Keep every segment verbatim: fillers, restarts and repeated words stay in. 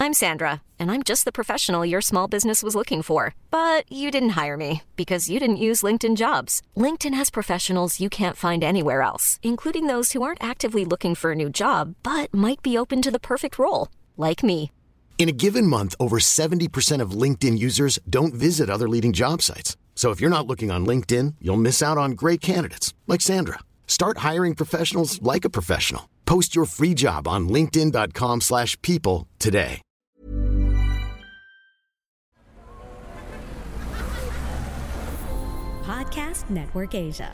I'm Sandra, and I'm just the professional your small business was looking for. But you didn't hire me because you didn't use LinkedIn Jobs. LinkedIn has professionals you can't find anywhere else, including those who aren't actively looking for a new job, but might be open to the perfect role, like me. In a given month, over seventy percent of LinkedIn users don't visit other leading job sites. So if you're not looking on LinkedIn, you'll miss out on great candidates like Sandra. Start hiring professionals like a professional. Post your free job on linkedin.com slash people today. Podcast Network Asia.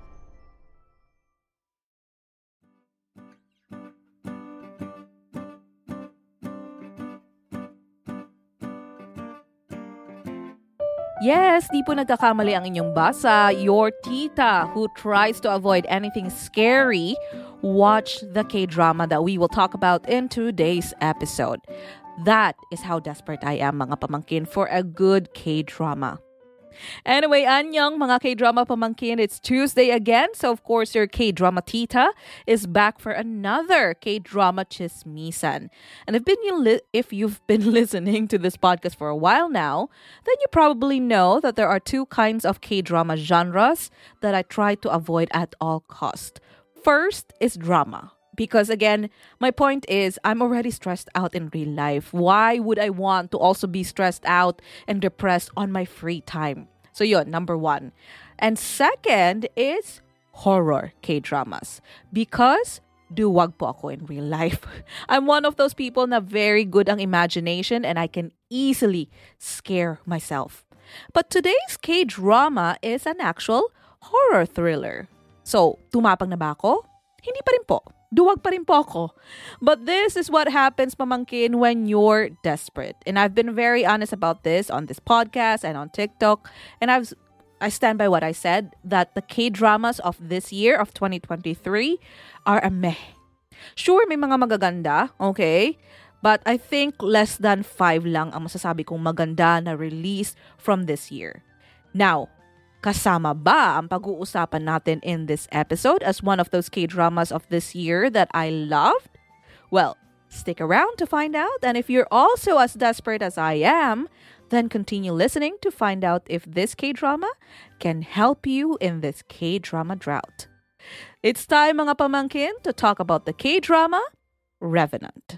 Yes, di po nagkakamali ang inyong basa. Your tita who tries to avoid anything scary, watch the K-drama that we will talk about in today's episode. That is how desperate I am, mga pamangkin, for a good K-drama. Anyway, anyong mga K-drama pamangkin, it's Tuesday again. So of course, your K-drama tita is back for another K-drama chismisan. And if, been you li- if you've been listening to this podcast for a while now, then you probably know that there are two kinds of K-drama genres that I try to avoid at all cost. First is drama. Because again, my point is, I'm already stressed out in real life. Why would I want to also be stressed out and depressed on my free time? So yun, number one. And second is horror K-dramas. Because duwag po ako in real life. I'm one of those people na very good ang imagination and I can easily scare myself. But today's K-drama is an actual horror thriller. So, tumapang na ba ako? Hindi pa rin po. Duwag pa rin po ako. But this is what happens, pamangkin, when you're desperate. And I've been very honest about this on this podcast and on TikTok. And I've I stand by what I said, that the K-dramas of this year, of twenty twenty-three, are a meh. Sure, may mga magaganda, okay? But I think less than five lang ang masasabi kong maganda na release from this year. Now, kasama ba ang pag-uusapan natin in this episode as one of those K-dramas of this year that I loved? Well, stick around to find out. And if you're also as desperate as I am, then continue listening to find out if this K-drama can help you in this K-drama drought. It's time, mga pamangkin, to talk about the K-drama Revenant.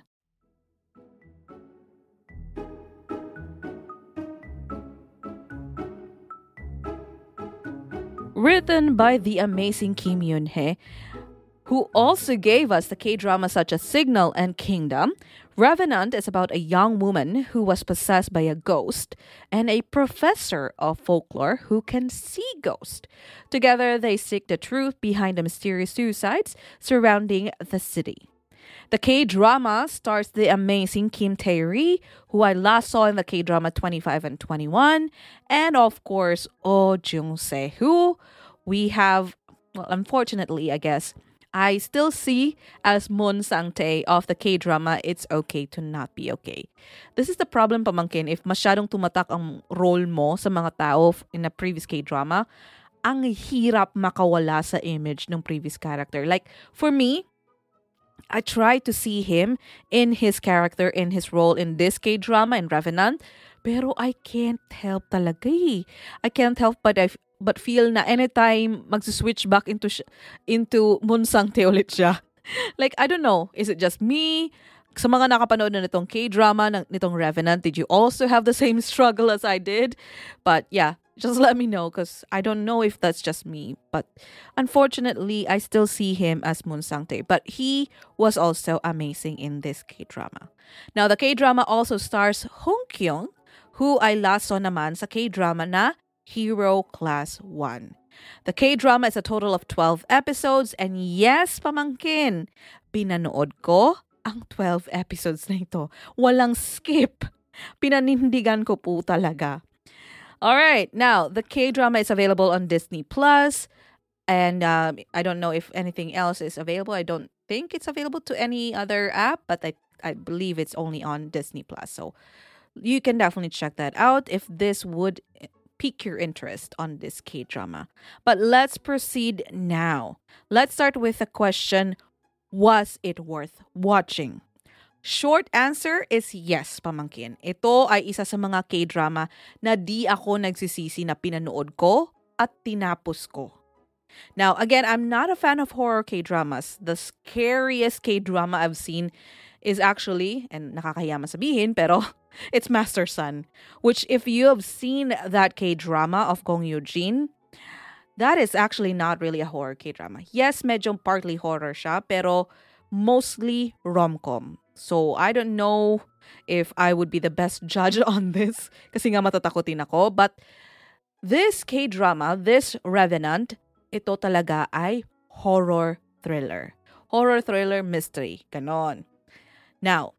Written by the amazing Kim Yoon-hee, who also gave us the K-drama such as Signal and Kingdom. Revenant is about a young woman who was possessed by a ghost and a professor of folklore who can see ghosts. Together, they seek the truth behind the mysterious suicides surrounding the city. The K-drama stars the amazing Kim Tae-ri, who I last saw in the K-drama twenty-five and twenty-one, and of course, Oh Jung-se, who we have, well, unfortunately, I guess, I still see as Moon Sang-tae of the K-drama It's Okay to Not Be Okay. This is the problem, pamangkin, if masyadong tumatak ang role mo sa mga tao in a previous K-drama, ang hirap makawala sa image ng previous character. Like, for me, I try to see him in his character, in his role in this K-drama, in Revenant, pero I can't help talaga eh. I can't help but I but feel na anytime mag-switch back into sh- into Moon Sang-tae ulit siya. Like, I don't know, is it just me? Sa mga nakapanood na nitong K-drama, ng, nitong Revenant, did you also have the same struggle as I did? But yeah, just let me know because I don't know if that's just me. But unfortunately, I still see him as Moon Sang-tae. But he was also amazing in this K-drama. Now, the K-drama also stars Hong Kyung, who I last saw naman sa K-drama na Hero Class one. The K-drama is a total of twelve episodes. And yes, pamangkin, pinanood ko ang twelve episodes na ito. Walang skip. Pinanindigan ko po talaga. Alright, now, the K-drama is available on Disney Plus, and um, I don't know if anything else is available. I don't think it's available to any other app, but I, I believe it's only on Disney Plus. So you can definitely check that out if this would pique your interest on this K-drama. But let's proceed now. Let's start with the question, was it worth watching? Short answer is yes, pamangkin. Ito ay isa sa mga K-drama na di ako nagsisisi na pinanood ko at tinapos ko. Now, again, I'm not a fan of horror K-dramas. The scariest K-drama I've seen is actually, and nakakahiya sabihin, pero it's Master Sun. Which, if you have seen that K-drama of Gong Yoo-jin, that is actually not really a horror K-drama. Yes, medyo partly horror siya, pero mostly rom-com. So, I don't know if I would be the best judge on this kasi nga matatakotin ako. But this K-drama, this Revenant, ito talaga ay horror thriller. Horror thriller mystery. Ganon. Now,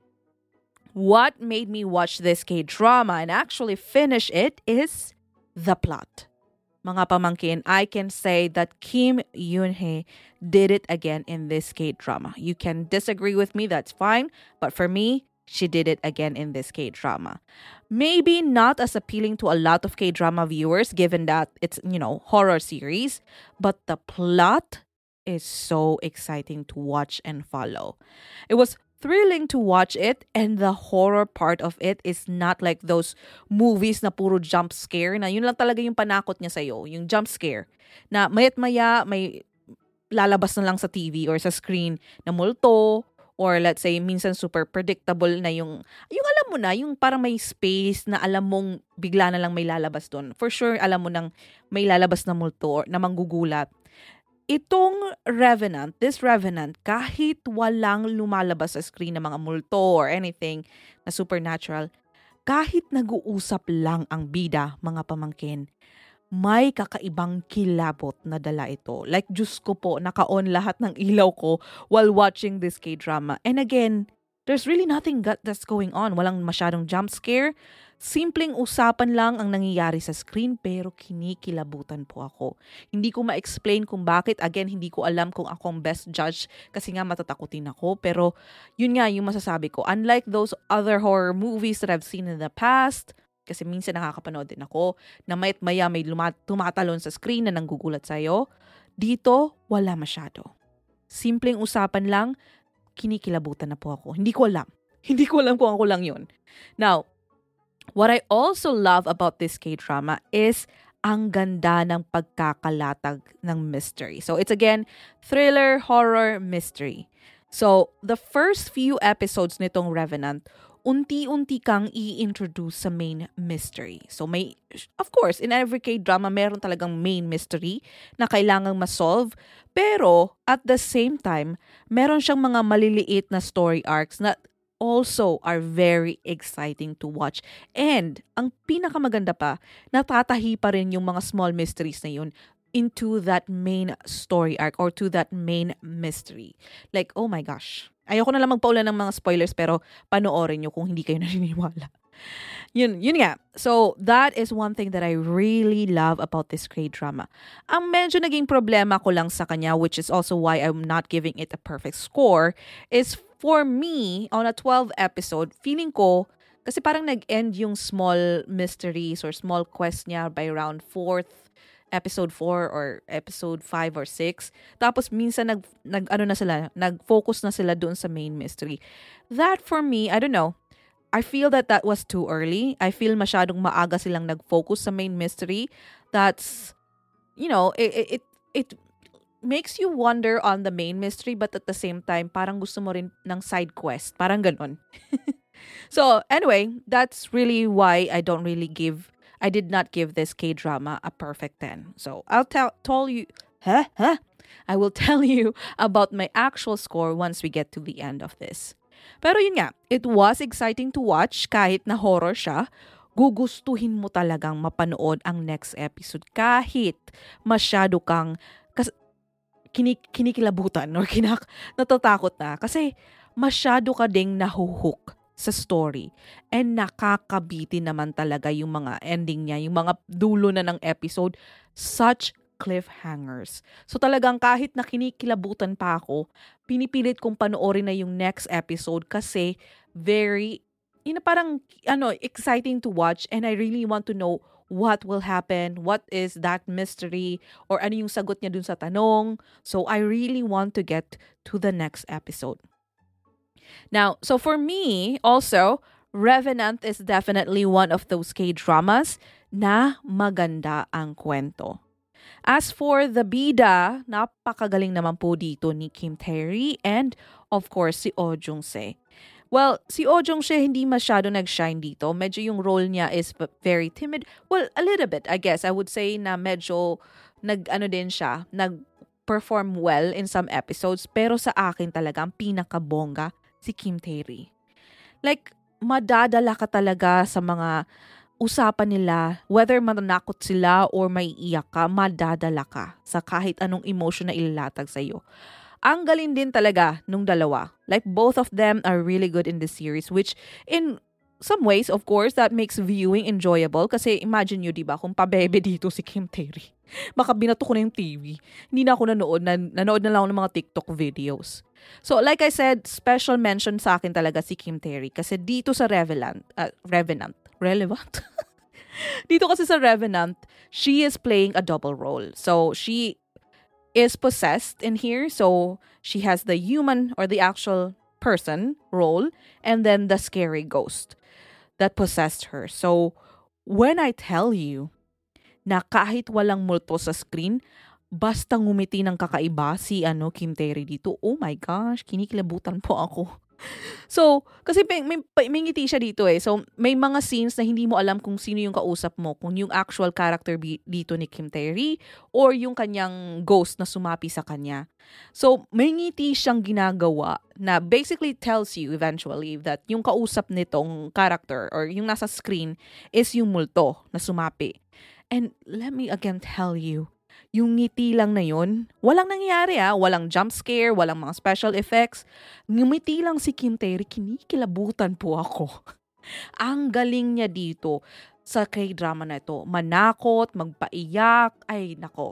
what made me watch this K-drama and actually finish it is the plot. Mga pamangkin, I can say that Kim Yoon-hee did it again in this K-drama. You can disagree with me, that's fine. But for me, she did it again in this K-drama. Maybe not as appealing to a lot of K-drama viewers given that it's, you know, horror series. But the plot is so exciting to watch and follow. It was thrilling to watch it, and the horror part of it is not like those movies na puro jump scare na yun lang talaga yung panakot niya sa'yo, yung jump scare na mayat maya may lalabas na lang sa T V or sa screen na multo, or let's say minsan super predictable na yung yung alam mo na yung parang may space na alam mong bigla na lang may lalabas doon. For sure alam mo nang may lalabas na multo or na manggugulat. Itong Revenant, this Revenant, kahit walang lumalabas sa screen na mga multo or anything na supernatural, kahit nag-uusap lang ang bida, mga pamangkin, may kakaibang kilabot na dala ito. Like, Diyos ko po, naka-on lahat ng ilaw ko while watching this K-drama. And again, there's really nothing that's going on. Walang masyadong jump scare. Simpleng usapan lang ang nangyayari sa screen pero kinikilabutan po ako. Hindi ko ma-explain kung bakit. Again, hindi ko alam kung ako ang best judge kasi nga matatakutin ako. Pero yun nga yung masasabi ko. Unlike those other horror movies that I've seen in the past, kasi minsan nakakapanood din ako na mayat maya may lumat- tumatalon sa screen na nanggugulat sa'yo, dito wala masyado. Simpleng usapan lang, kinikilabutan na po ako. Hindi ko alam. Hindi ko alam kung ako lang yun. Now, what I also love about this K-drama is ang ganda ng pagkakalatag ng mystery. So it's again, thriller, horror, mystery. So the first few episodes nitong Revenant, unti-unti kang i-introduce sa main mystery. So may, of course, in every K-drama, meron talagang main mystery na kailangang ma-solve. Pero at the same time, meron siyang mga maliliit na story arcs na also are very exciting to watch. And ang pinakamaganda pa, natatahi pa rin yung mga small mysteries na yun into that main story arc or to that main mystery. Like, oh my gosh. Ayoko na lang magpaulan ng mga spoilers pero panoorin nyo kung hindi kayo naniniwala. Yun, yun nga. So, that is one thing that I really love about this K-drama. Ang medyo naging problema ko lang sa kanya, which is also why I'm not giving it a perfect score, is for me, on a twelve episode, feeling ko, kasi parang nag-end yung small mysteries or small quest niya by around fourth, episode four or episode five or six. Tapos minsan nag, nag ano na sila, nag-focus na sila doon sa main mystery. That for me, I don't know, I feel that that was too early. I feel masyadong maaga silang nag-focus sa main mystery. That's, you know, it, it, it makes you wonder on the main mystery but at the same time, parang gusto mo rin ng side quest. Parang ganon. So, anyway, that's really why I don't really give, I did not give this K-drama a perfect ten. So, I'll tell, tell you, huh? Huh? I will tell you about my actual score once we get to the end of this. Pero yun nga, it was exciting to watch kahit na horror siya. Gugustuhin mo talagang mapanood ang next episode kahit masyado kang kas, kinik, kinikilabutan or kinak, natatakot na. Kasi masyado ka ding nahuhook sa story. And nakakabitin naman talaga yung mga ending niya, yung mga dulo na ng episode. Such cliffhangers. So talagang kahit na kinikilabutan pa ako, pinipilit kong panoorin na yung next episode kasi very, you know, parang ano, exciting to watch and I really want to know what will happen, what is that mystery, or ano yung sagot niya dun sa tanong. So I really want to get to the next episode. Now, so for me, also, Revenant is definitely one of those K-dramas na maganda ang kwento. As for the bida, napakagaling naman po dito ni Kim Tae-ri and of course si Oh Jung-se. Well, si Oh Jung-se hindi masyado nag-shine dito. Medyo yung role niya is very timid. Well, a little bit, I guess. I would say na medyo nag-ano din siya, nag-perform well in some episodes. Pero sa akin talaga, ang pinakabongga si Kim Tae-ri. Like, madadala ka talaga sa mga usapan nila, whether mananakot sila or may iyak ka, madadala ka sa kahit anong emotion na ilalatag sa iyo. Ang galing din talaga nung dalawa. Like, both of them are really good in this series, which in some ways, of course, that makes viewing enjoyable. Kasi imagine nyo, diba, kung pabebe dito si Kim Tae-ri. Baka binato ko na yung T V. Hindi na ako nanood. Na, nanood na lang ako ng mga TikTok videos. So, like I said, special mention sa akin talaga si Kim Tae-ri. Kasi dito sa Revenant, uh, Revenant, relevant? Dito kasi sa Revenant, she is playing a double role. So, she is possessed in here. So, she has the human or the actual person role and then the scary ghost that possessed her. So, when I tell you na kahit walang multo sa screen, basta ngumiti ng kakaiba si ano Kim Tae-ri dito, oh my gosh, kinikilabutan po ako. So, kasi may, may, may ngiti siya dito eh. So, may mga scenes na hindi mo alam kung sino yung kausap mo. Kung yung actual character bi- dito ni Kim Tae-ri or yung kanyang ghost na sumapi sa kanya. So, may ngiti siyang ginagawa na basically tells you eventually that yung kausap nitong character or yung nasa screen is yung multo na sumapi. And let me again tell you, yung ngiti lang na yun, walang nangyayari ah, walang jump scare, walang mga special effects. Ngumiti lang si Kim Tae-ri, kinikilabutan po ako. Ang galing niya dito sa K-drama na ito. Manakot, magpaiyak, ay nako.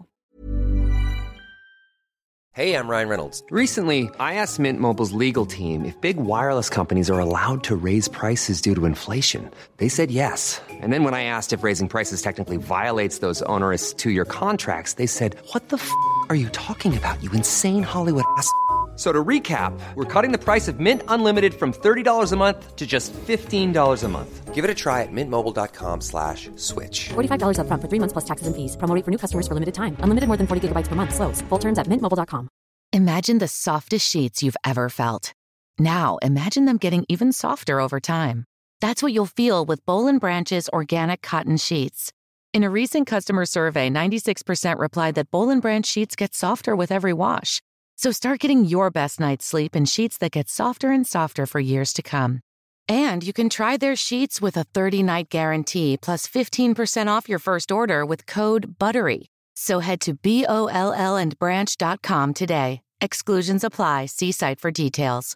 Hey, I'm Ryan Reynolds. Recently, I asked Mint Mobile's legal team if big wireless companies are allowed to raise prices due to inflation. They said yes. And then when I asked if raising prices technically violates those onerous two-year contracts, they said, what the f*** are you talking about, you insane Hollywood ass f- So to recap, we're cutting the price of Mint Unlimited from thirty dollars a month to just fifteen dollars a month. Give it a try at mintmobile.com slash switch. forty-five dollars up front for three months plus taxes and fees. Promo rate for new customers for limited time. Unlimited more than forty gigabytes per month. Slows full terms at mint mobile dot com. Imagine the softest sheets you've ever felt. Now, imagine them getting even softer over time. That's what you'll feel with Boll and Branch's organic cotton sheets. In a recent customer survey, ninety-six percent replied that Boll and Branch sheets get softer with every wash. So start getting your best night's sleep in sheets that get softer and softer for years to come. And you can try their sheets with a thirty-night guarantee plus fifteen percent off your first order with code BUTTERY. So head to B O L L and branch dot com today. Exclusions apply. See site for details.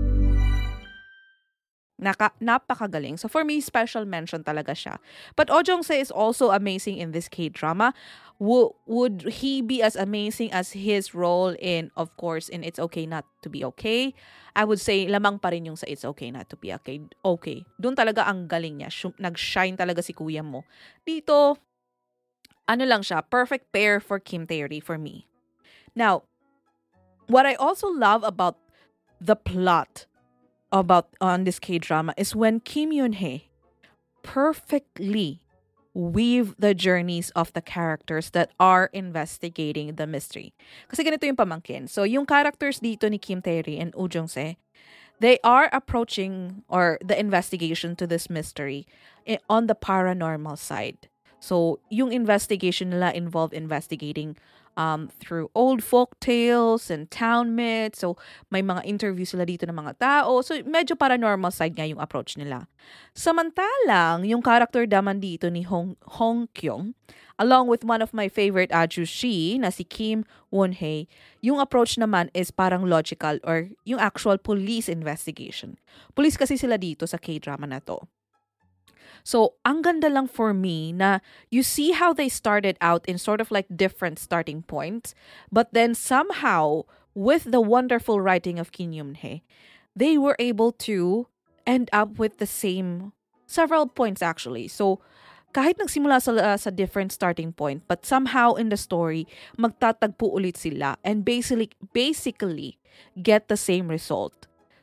Naka, napakagaling. So for me, special mention talaga siya. But Oh Jung-se is also amazing in this K-drama. W- would he be as amazing as his role in, of course, in It's Okay Not to Be Okay? I would say, lamang pa rin yung sa It's Okay Not to Be Okay. Okay. Doon talaga ang galing niya. Sh- nag-shine talaga si kuya mo. Dito, ano lang siya, perfect pair for Kim Tae-ri for me. Now, what I also love about the plot about on this K-drama is when Kim Yoon-hae perfectly weave the journeys of the characters that are investigating the mystery. Kasi ganito yung pamangkin. So, yung characters dito ni Kim Tae-ri and Oh Jung-se, they are approaching or the investigation to this mystery on the paranormal side. So, yung investigation nila involve investigating Um, through old folk tales and town myths. So, may mga interviews sila dito ng mga tao. So, medyo paranormal side nga yung approach nila. Samantalang, yung character naman dito ni Hong, Hong Kyung, along with one of my favorite ajushi na si Kim Won-hae, yung approach naman is parang logical or yung actual police investigation. Police kasi sila dito sa K-drama na to. So, ang ganda lang for me na you see how they started out in sort of like different starting points, but then somehow, with the wonderful writing of Kim Yoon-hae, they were able to end up with the same, several points actually. So, kahit nagsimula sa, uh, sa different starting point, but somehow in the story, magtatagpo ulit sila and basically, basically get the same result.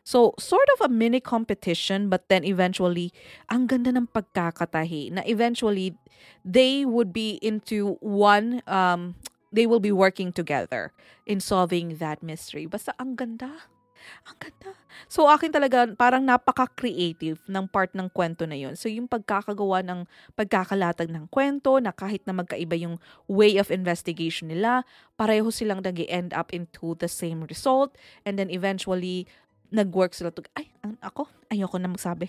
So, sort of a mini competition, but then eventually, ang ganda ng pagkakatahi na eventually, they would be into one, um, they will be working together in solving that mystery. Basta ang ganda. Ang ganda. So, akin talaga, parang napaka-creative ng part ng kwento na yun. So, yung pagkakagawa ng pagkakalatag ng kwento na kahit na magkaiba yung way of investigation nila, pareho silang nag-end up into the same result. And then eventually, nag-work sila to, ay, ang, ako, ayoko na magsabi.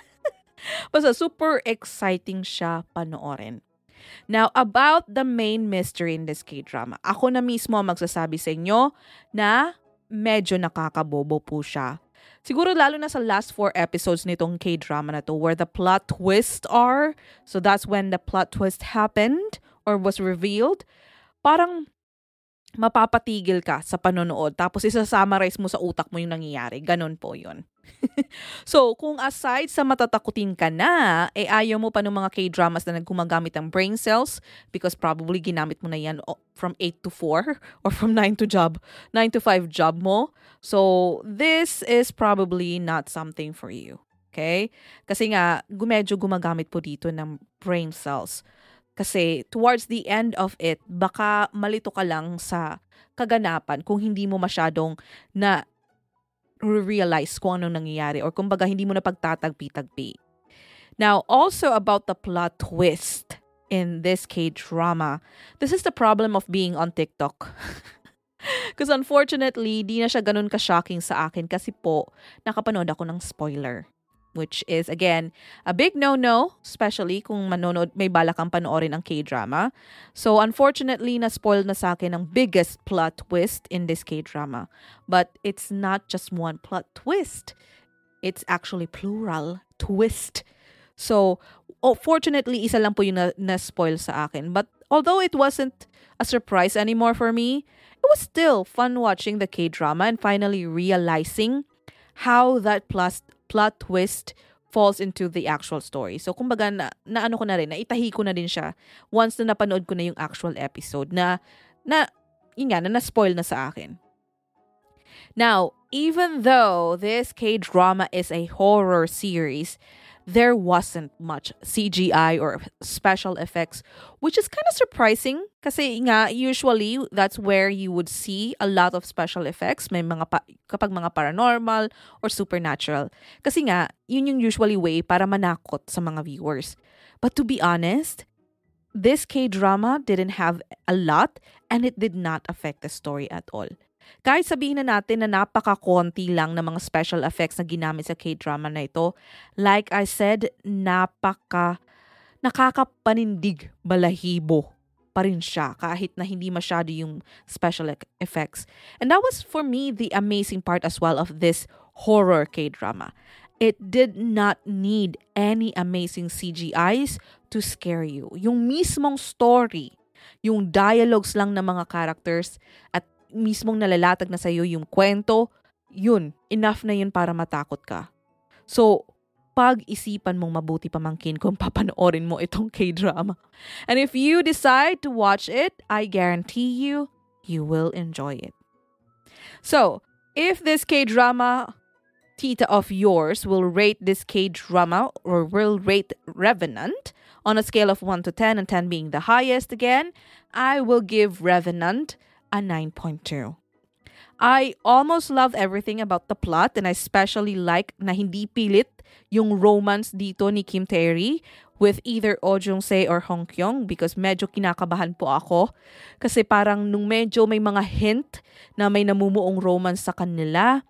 Basta, super exciting siya panoorin. Now, about the main mystery in this K-drama, ako na mismo magsasabi sa inyo na medyo nakakabobo po siya. Siguro lalo na sa last four episodes nitong K-drama na to where the plot twists are. So that's when the plot twist happened or was revealed. Parang mapapatigil ka sa panonood tapos isa-summarize mo sa utak mo yung nangyayari. Ganon po yun. So, kung aside sa matatakutin ka na, eh ayaw mo pa ng mga K-dramas na nagkumagamit ng brain cells because probably ginamit mo na yan from eight to four or from nine to job, nine to five job mo. So, this is probably not something for you. Okay? Kasi nga, medyo gumagamit po dito ng brain cells. Kasi towards the end of it, baka malito ka lang sa kaganapan kung hindi mo masyadong na realize kung anong nangyayari or kumbaga hindi mo na pagtatagpi-tagpi. Now, also about the plot twist in this K-drama, this is the problem of being on TikTok. Because unfortunately, di na siya ganun ka-shocking sa akin kasi po, nakapanood ako ng spoiler. Which is, again, a big no-no, especially kung manonood, may balak kang panoorin ang K-drama. So, unfortunately, na-spoil na sa akin ang biggest plot twist in this K-drama. But it's not just one plot twist. It's actually plural twist. So, oh, fortunately, isa lang po yung na- na-spoil sa akin. But although it wasn't a surprise anymore for me, it was still fun watching the K-drama and finally realizing how that plus plot twist falls into the actual story. So, kumbaga, na, na ano ko na rin, naitahi ko na din siya once na napanood ko na yung actual episode na, na, yun nga, na na-spoil na sa akin. Now, even though this K-drama is a horror series, there wasn't much C G I or special effects, which is kind of surprising kasi nga usually that's where you would see a lot of special effects may mga pa, kapag mga paranormal or supernatural. Kasi nga yun yung usually way para manakot sa mga viewers. But to be honest, this K-drama didn't have a lot and it did not affect the story at all. Kahit sabihin na natin na napaka-konti lang ng mga special effects na ginamit sa K-drama na ito, like I said, napaka, nakakapanindig balahibo pa rin siya kahit na hindi masyado yung special effects. And that was for me the amazing part as well of this horror K-drama. It did not need any amazing C G Is to scare you. Yung mismong story, yung dialogues lang ng mga characters at mismong nalalatag na sa'yo yung kwento, yun, enough na yun para matakot ka. So, pag-isipan mong mabuti pamangkin kung papanoorin mo itong K-drama. And if you decide to watch it, I guarantee you, you will enjoy it. So, if this K-drama tita of yours will rate this K-drama or will rate Revenant on a scale of one to ten and ten being the highest again, I will give Revenant a nine point two. I almost love everything about the plot and I especially like na hindi pilit yung romance dito ni Kim Tae-ri with either Oh Jung-se or Hong Kyung because medyo kinakabahan po ako kasi parang nung medyo may mga hint na may namumuong romance sa kanila,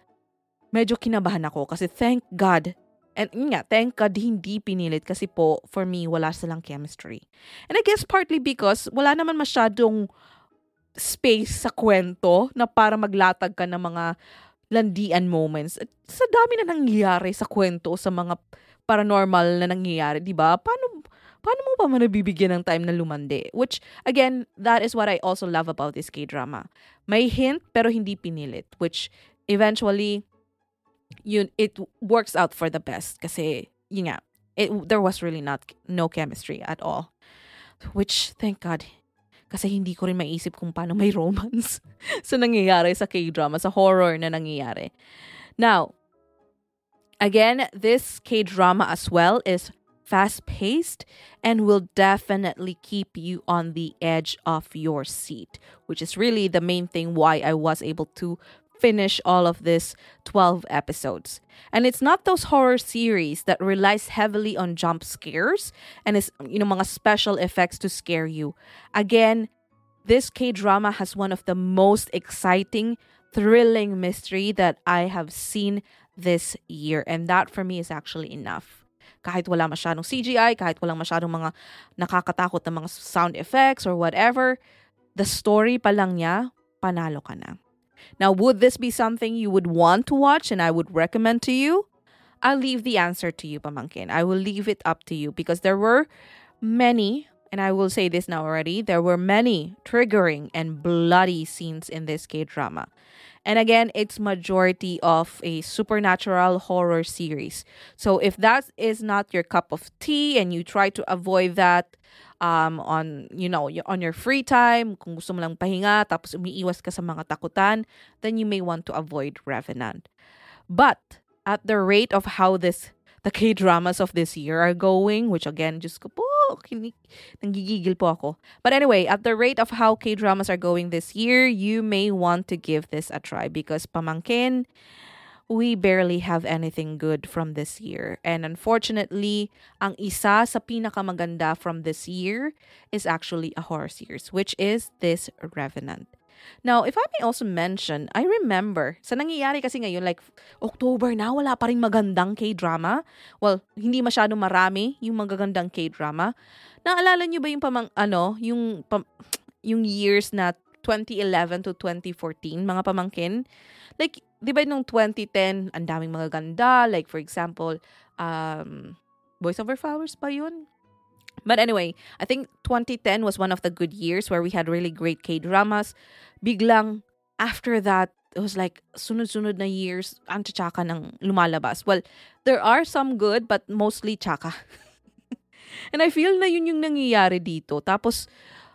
medyo kinabahan ako kasi thank God and nga, thank God hindi pinilit kasi po for me wala silang chemistry. And I guess partly because wala naman masyadong space sa kwento na para maglatag ka ng mga landian moments. Sa dami na nangyayari sa kwento sa mga paranormal na nangyayari, di ba? Paano, paano mo pa manabibigyan ng time na lumandi? Which, again, that is what I also love about this K-drama. May hint pero hindi pinilit. Which, eventually, yun, it works out for the best. Kasi, yun nga, it, there was really not no chemistry at all. Which, thank God, kasi hindi ko rin maisip kung paano may romance sa nangyayari sa K-drama, sa horror na nangyayari. Now, again, this K-drama as well is fast-paced and will definitely keep you on the edge of your seat, which is really the main thing why I was able to finish all of this twelve episodes. And it's not those horror series that relies heavily on jump scares and is, you know, mga special effects to scare you. Again, this K-drama has one of the most exciting, thrilling mystery that I have seen this year. And that for me is actually enough. Kahit wala masyadong C G I, kahit walang masyadong mga nakakatakot na mga sound effects or whatever, the story pa lang niya, panalo ka na. Now, would this be something you would want to watch and I would recommend to you? I'll leave the answer to you, pamangkin. I will leave it up to you because there were many, and I will say this now already, there were many triggering and bloody scenes in this K-drama. And again, it's majority of a supernatural horror series. So if that is not your cup of tea and you try to avoid that um, on, you know, on your free time, kung gusto mo lang pahinga, tapos umiiwas ka sa mga takutan, then you may want to avoid Revenant. But at the rate of how this the K-dramas of this year are going, which again, just ko po, kinig, nanggigigil po ako. But anyway, at the rate of how K-dramas are going this year, you may want to give this a try because pamangkin, we barely have anything good from this year. And unfortunately, ang isa sa pinakamaganda from this year is actually a horror series, which is this Revenant. Now, if I may also mention, I remember, sa nangyayari kasi ngayon, like, October na, wala pa rin magandang K-drama. Well, hindi masyado marami yung magagandang K-drama. Naalala nyo ba yung pamang, ano, yung, pam, yung years na twenty eleven to twenty fourteen, mga pamangkin? Like, di ba nung twenty ten, ang daming magaganda. Like, for example, um, Boys Over Flowers ba yun? But anyway, I think twenty ten was one of the good years where we had really great K-dramas. Biglang, after that, it was like, sunod-sunod na years, ang tsaka ng lumalabas. Well, there are some good, but mostly tsaka. And I feel na yun yung nangyayari dito. Tapos,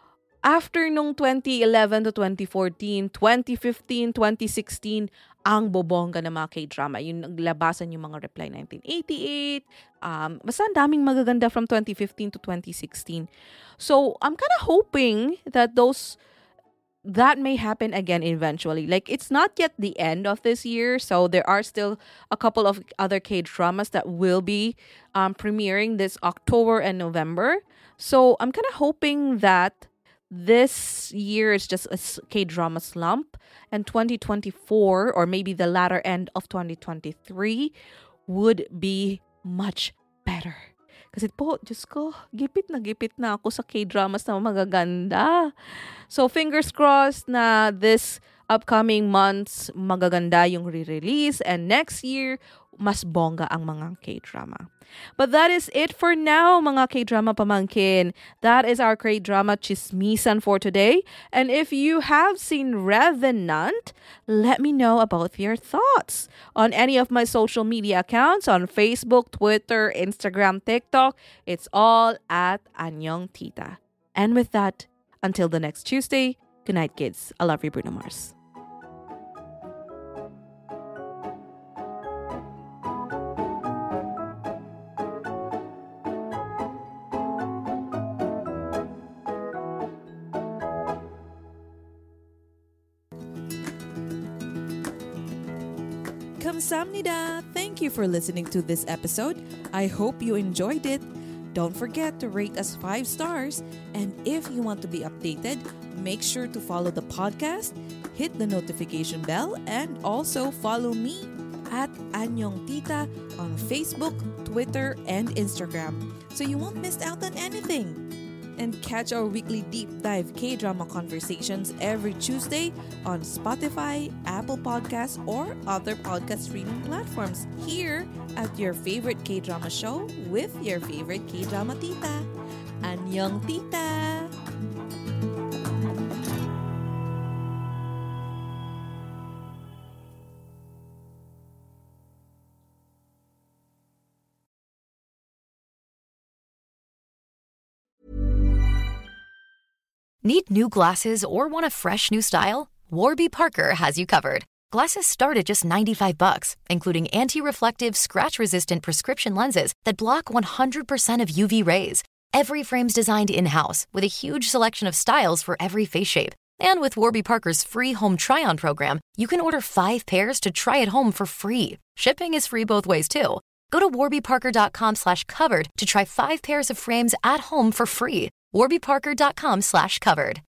after nung twenty eleven to twenty fourteen, twenty fifteen, twenty sixteen, ang bobongga ng mga K-drama. Yung naglabasan yung mga Reply nineteen eighty-eight. Um, basta ang daming magaganda from twenty fifteen to twenty sixteen. So, I'm kind of hoping that those, that may happen again eventually. Like, it's not yet the end of this year. So, there are still a couple of other K-dramas that will be um, premiering this October and November. So, I'm kind of hoping that this year is just a K-drama slump and twenty twenty-four or maybe the latter end of twenty twenty-three would be much better. Kasi po, Diyos ko, gipit na gipit na ako sa K-dramas na magaganda. So, fingers crossed na this upcoming months, magaganda yung re-release and next year, mas bongga ang mga K-drama. But that is it for now, mga K-drama pamangkin. That is our K-drama chismisan for today. And if you have seen Revenant, let me know about your thoughts on any of my social media accounts on Facebook, Twitter, Instagram, TikTok. It's all at Anyong Tita. And with that, until the next Tuesday, good night, kids. I love you, Bruno Mars. Kamsahamnida! Thank you for listening to this episode. I hope you enjoyed it. Don't forget to rate us five stars. And if you want to be updated, make sure to follow the podcast, hit the notification bell, and also follow me at Anyong Tita on Facebook, Twitter, and Instagram so you won't miss out on anything. And catch our weekly deep dive K-drama conversations every Tuesday on Spotify, Apple Podcasts, or other podcast streaming platforms here at your favorite K-drama show with your favorite K-drama tita. Anyong Tita! Need new glasses or want a fresh new style? Warby Parker has you covered. Glasses start at just ninety-five bucks, including anti-reflective, scratch-resistant prescription lenses that block one hundred percent of U V rays. Every frame's designed in-house with a huge selection of styles for every face shape. And with Warby Parker's free home try-on program, you can order five pairs to try at home for free. Shipping is free both ways, too. Go to warbyparker.com slash covered to try five pairs of frames at home for free. warbyparker.com slash covered.